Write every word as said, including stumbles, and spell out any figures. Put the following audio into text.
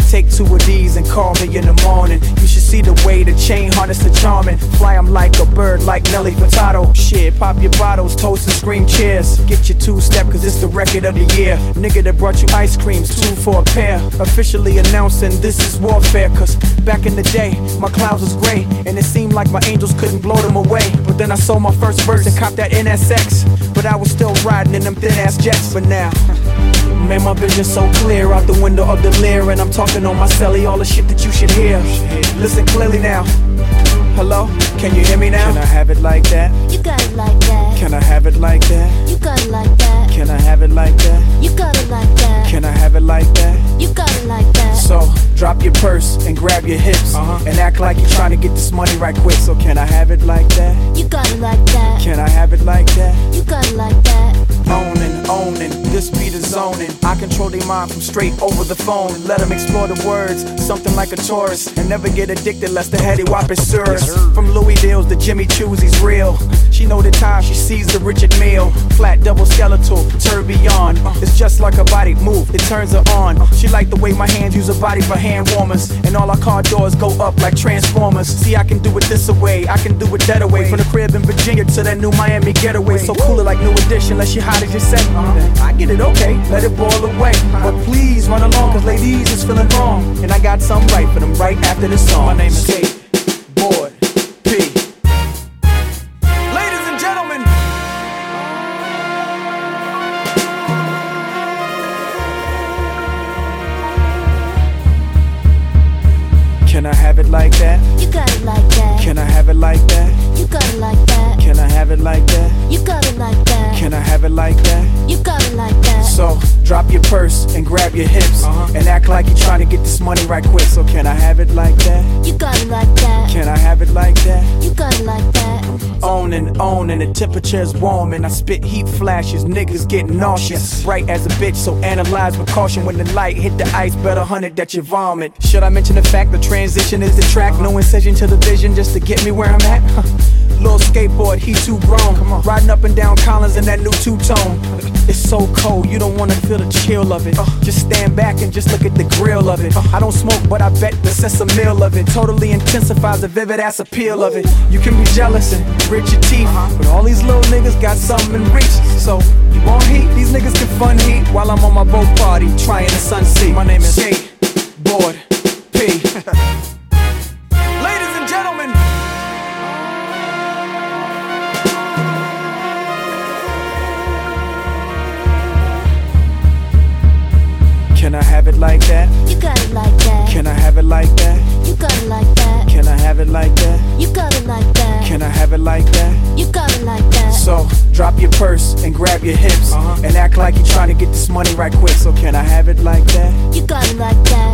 Take two of these and call me in the morning. You should see the way the chain harness the charming. Fly 'em like a bird, like Nelly Furtado. Shit, pop your bottles, toast and scream cheers. Get your two-step, cause it's the record of the year. Nigga that brought you ice creams, two for a pair. Officially announcing this is warfare. Cause back in the day, my clouds was gray, and it seemed like my angels couldn't blow them away. But then I sold my first verse and copped that N S X. But I was still riding in them thin-ass jets for now. Man, my vision so clear out the window of the Lear, and I'm talking on my celly, all the shit that you should hear. Listen clearly now. Hello? Can you hear me now? Can I have it like that? You got it like that. Can I have it like that? You got it like that. Can I have it like that? You got it like that. Can I have it like that? You got it like that. So, drop your purse and grab your hips, uh-huh. and act like you're trying to get this money right quick. So can I have it like that? You got it like that. Can I have it like that? You got it like that. Owning, owning, this beat is zoning. I control their mind from straight over the phone. Let them explore the words, something like a tourist, and never get addicted lest the heady whop is serious. From Louis Deals to Jimmy Choo's, he's real. She know the time she sees the Richard Mille. Flat double skeletal, tourbillon. It's just like a body move, it turns her on. She like the way my hands use her body for hand warmers, and all our car doors go up like Transformers. See, I can do it this away, I can do it that away. From the crib in Virginia to that new Miami getaway. So cool it like New Edition, unless she hot as you said. I get it, okay, let it boil away. But please run along, cause ladies is feeling wrong. And I got something right for them right after this song. My name is Skateboard P. Ladies and gentlemen, can I have it like that? You got it like that. Can I have it like that? You got it like that. Can I have it like that? You got it like that. Can I have it like that? You got it like that. So, drop your purse and grab your hips, uh-huh. and act like you're trying to get this money right quick. So can I have it like that? You got it like that. Can I have it like that? You got it like that. Owning, owning, the temperature's warm, and I spit heat flashes, niggas get nauseous. Bright as a bitch, so analyze with caution. When the light hit the ice, better hunt it that you vomit. Should I mention the fact the transition is the track? No incision to the vision just to get me where I'm at? Little skateboard, he too grown. Riding up and down Collins in that new two-tone. It's so cold, you don't wanna feel the chill of it. uh, Just stand back and just look at the grill of it. uh, I don't smoke, but I bet the sense of meal of it totally intensifies the vivid ass appeal of it. You can be jealous and grit your teeth, but all these little niggas got something in reach. So, you want heat? These niggas can fun heat while I'm on my boat party, trying the sun seat. My name is Skateboard P. Ladies and gentlemen, can I have it like that? You got it like that. Can I have it like that? You got it like that. Can I have it like that? You got it like that. Can I have it like that? You got it like that. So, drop your purse and grab your hips, uh-huh. and act like you're trying to get this money right quick. So can I have it like that? You got it like that.